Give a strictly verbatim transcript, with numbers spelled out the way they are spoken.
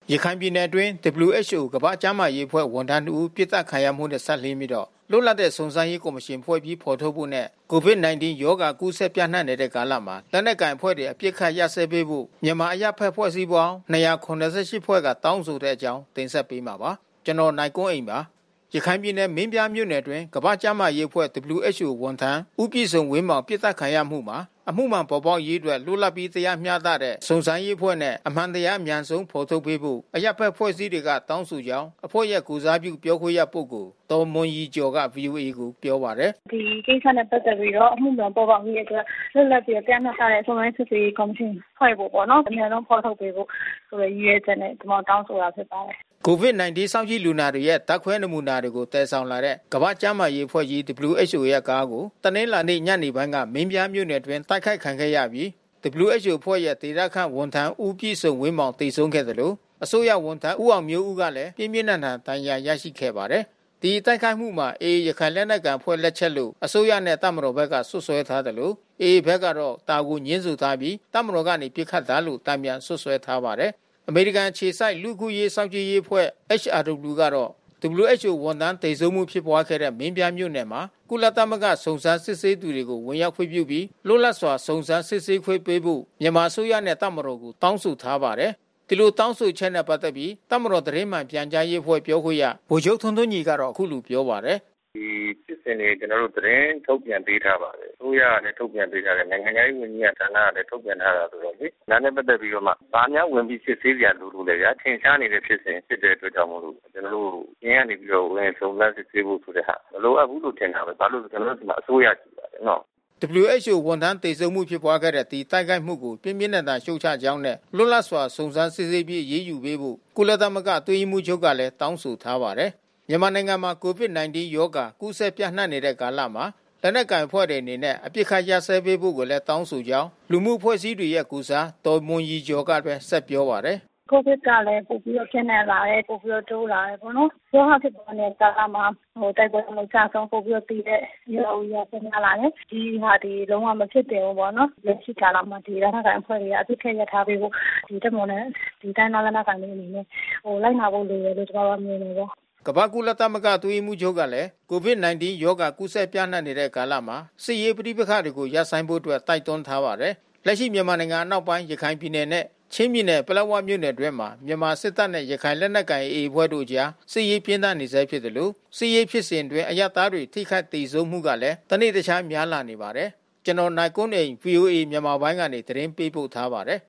ရခိုင်ပြည်နယ်အတွင်း ဒဗ္ဗလ်ယူ အက်ချ်အို ကမ္ဘာ့ကျန်းမာရေးအဖွဲ့ဝန်ထမ်းတို့ပစ်သတ်ခံရမှုနဲ့ဆက်လျင်းပြီးတော့လွတ်လပ်တဲ့စုံစမ်းရေးကော်မရှင်ဖွဲ့ပြီးဖော်ထုတ်ဖို့နဲ့ ကိုဗစ် ၁၉ ရောဂါကူးစက်ပြန့်နှံ့နေတဲ့ကာလမှာလက်နက်ကိုင်အဖွဲ့တွေအပြစ်ခတ်ရပ်စဲပေးဖို့မြန်မာအရပ်ဖက်ဖွဲ့စည်းပေါင်း၂၇၈ဖွဲ့ကတောင်းဆိုတဲ့အကြောင်းတင်ဆက်ပေးမှာပါကျွန်တော်နိုင်ကွန်းအိမ်ပါရခိုင်ပြည်နယ်မင်းပြားမြို့နယ်အတွင်းကမ္ဘာ့ကျန်းမာရေးအဖွဲ့ ဒဗ္ဗလ်ယူ အက်ချ်အို ဝန်ထမ်းဦးပြည့်စုံဝင်းမောင်ပစ်သတ်ခံရမှုမှာအမှုမှန်ပေါ်ပေါက်ရေးအတွက်လွတ်လပ်ပြီးတရားမျှတတဲ့စုံစမ်းရေးအဖွဲ့နဲ့အမှန်တရားအမြန်ဆုံးဖော်ထုတ်ပေးဖို့အရပ်ဖက်ဖွဲ့စည်းတွေကတောင်းဆိုကြောင်းအဖွဲ့ရဲ့ကိုစားပြုပြောခွင့်ရပုဂ္ဂိုလ်တော်မွန်ရီကျော်က ဗွီအိုအေ ကိုပြောပါတယ်ဒီကိစ္စနဲ့ပတ်သက်ပြီးတော့အမှုမှန်ပေါ်ပေါက်ရေးအတွက်လွတ်လပ်ပြီးတရားမျှတတဲ့စုံစမ်းစစ်ဆေးရေးကော်မရှင်ဖွဲ့ဖို့ပေါ့နော်အမြန်ဆုံးဖော်ထုတ်ပေးဖို့ဆိုရည်ရွယ်ချက်နဲ့ဒီမှာတောင်းဆိုတာဖြစ်ပါတယ်ကိုဗစ် ၁၉ စောင့်ကြည့်လူနာတွေရဲ့ဓာတ်ခွဲနမူနာတွေကိုတည်ဆောင်လာတဲ့ကမ္ဘာ့ကျန်းမာရေးအဖွဲ့ကြီး ဒဗ္ဗလ်ယူ အက်ချ်အို ရဲ့ကားကိုတနင်္လာနေ့ညနေပိုင်းကမင်းပြားမြို့နယ်တွင်တိုက်ခိုက်ခံခဲ့ရပြီး ဒဗ္ဗလ်ယူ အက်ချ်အို အဖွဲ့ရဲ့ဒေသခန့်ဝန်ထမ်းဦးပြည့်စုံဝင်းမောင်သေဆုံးခဲ့တယ်လို့အစိုးရဝန်ထမ်းဦးအောင်မျိုးဦးကလည်းပြင်းပြင်းထန်ထန်ဒဏ်ရာရရှိခဲ့ပါတယ်။ဒီတိုက်ခိုက်မှုမှာအေအေရခိုင်လက်နက်ကန်ဖွဲ့လက်ချက်လို့အစိုးရနဲ့တပ်မတော်ဘက်ကဆွဆွဲထားတယ်လို့အေအေဘက်ကတော့တာကိုညှင်းဆူထားပြီးတပ်မတော်ကနေပြစ်ခတ်တာလို့တံပြန်ဆွဆွဲထားပါတယ်။အမေရိကန်ခြေစိုက်လူခုရေးစောင့်ကြည့်ရေးအဖွဲ့ အက်ချ်အာရ်ဒဗ်လျူ ကတော့ ဒဗ္ဗလ်ယူ အက်ချ်အို ဝန်ထမ်းသေဆုံးမှုဖြစ်ပွားခဲ့တဲ့မင်းပြားမြို့နယ်မှာကုလသမဂ္ဂစုံစမ်းစစ်ဆေးသူတွေကိုဝင်ရောက်ခွင့်ပြုပြီးလွတ်လပ်စွာစုံစမ်းစစ်ဆေးခွင့်ပေးဖို့မြန်မာအစိုးရနဲ့တပ်မတော်ကိုတောင်းဆိုထားပါတယ်။ဒီလိုတောင်းဆိုချက်နဲ့ပတ်သက်ပြီးတပ်မတော်သတင်းမှန်ပြန်ကြားရေးအဖွဲ့ပြောခွင့်ရဗိုလ်ချုပ်ထွန်းထွန်းညီကတော့အခုလိုပြောပါတယ်။ဒီစစ်စင်တွေကျွန်တော်တို့သတင်းထုတ်ပြန်ပေးထားပါတယ်။အစိုးရနဲ့ထုတ်ပြန်ပေးထားတယ်နိုင်ငံရေးဝန်ကြီးကဌာနကလည်းထုတ်ပြန်ထားတာဆိုတော့လေ။ဒါနဲ့ပတ်သက်ပြီးတော့မှဘာများဝင်ပြီးစစ်ဆေးကြလို့လို့လေဗျာထင်ရှားနေတဲ့ဖြစ်စဉ်ဖြစ်တဲ့အတွက်ကြောင့်မို့လို့ကျွန်တော်တို့ရင်းကနေပြီးတော့ဝင်စုံစမ်းစစ်ဆေးဖို့ဆိုတဲ့ဟာမလိုအပ်ဘူးလို့ထင်တာပဲ။ဘာလို့ကျွန်တော်တို့ဒီမှာအစိုးရကြည့်ပါတယ်နော်။ဒဗ္ဗလ်ယူ အက်ချ်အို ဝန်ထမ်းသေဆုံးမှုဖြစ်ပွားခဲ့တဲ့ဒီတိုက်ခိုက်မှုကိုပြင်းပြင်းထန်ထန်ရှုတ်ချကြောင်းနဲ့လွတ်လပ်စွာစုံစမ်းစစ်ဆေးပြီးရေးယူပေးဖို့ကုလသမဂ္ဂအတွင်းရေးမှူးချုပ်ကလည်းတောင်းဆိုထားပါတယ်။မြန်မာနိုင်ငံမှာကိုဗစ် ၁၉ ရောဂါကူးစက်ပြန့်နှံ့နေတဲ့ကာလမှာလက်နက်ကိုင်ဖွဲ့တွေအနေနဲ့အပြစ်ခတ်ရပ်စဲပေးဖို့ကိုလည်းတောင်းဆိုကြောင်းလူမှုအဖွဲ့အစည်းတွေရဲ့ကူစားတော်မွန်ရီကျော်ကပဲဆက်ပြောပါတယ်။ကိုဗစ်ကလည်းပိုပြီးတော့ပြင်းထန်လာတယ်ပိုပြီးတော့တိုးလာတယ်ပေါ့နော်။ရောဂါဖြစ်ပေါ်နေတဲ့ကာလမှာဟိုတိုက်ပွဲတွေကြာဆုံးပိုပြီးတော့တည်တဲ့ရောဂါရပြန်လာတယ်။ဒီဟာဒီလုံးဝမဖြစ်တယ်ပေါ့နော်။လက်ရှိကာလမှာဒီလက်နက်ကိုင်အဖွဲ့တွေကအပြစ်ခတ်ရပ်ထားပေးဖို့ဒီတက်မော်နဲ့ဒီတိုင်းလက်နက်ကိုင်တွေအနေနဲ့ဟိုလိုက်နာဖို့လိုတယ်လို့ကျွန်တော်ကမြင်နေပေါ့ကမ္ဘာကုလသမဂ္ဂအတွင်းရေးမှူးချုပ်ကလည်းကိုဗစ် ၁၉ ရောဂါကူးစက်ပြန့်နှံ့နေတဲ့ကာလမှာစစ်ရေးပဋိပက္ခတွေကိုရပ်ဆိုင်းဖို့အတွက်တိုက်တွန်းထားပါတယ်။လက်ရှိမြန်မာနိုင်ငံအနောက်ပိုင်းရခိုင်ပြည်နယ်နဲ့ချင်းပြည်နယ်ပလက်ဝမြို့နယ်တွင်းမှာမြန်မာစစ်တပ်နဲ့ရခိုင်လက်နက်ကိုင်အေအေအဖွဲ့တို့ကြားစစ်ရေးပြင်းထန်နေဆဲဖြစ်တယ်လို့စစ်ရေးဖြစ်စဉ်တွင်အရသားတွေထိခိုက်ဒေဆုံးမှုကလည်းတနေ့တခြားများလာနေပါတယ်။ကျွန်တော်နိုင်ကွန်းအိမ် ဗွီအိုအေ မြန်မာပိုင်းကနေသတင်းပေးပို့ထားပါတယ်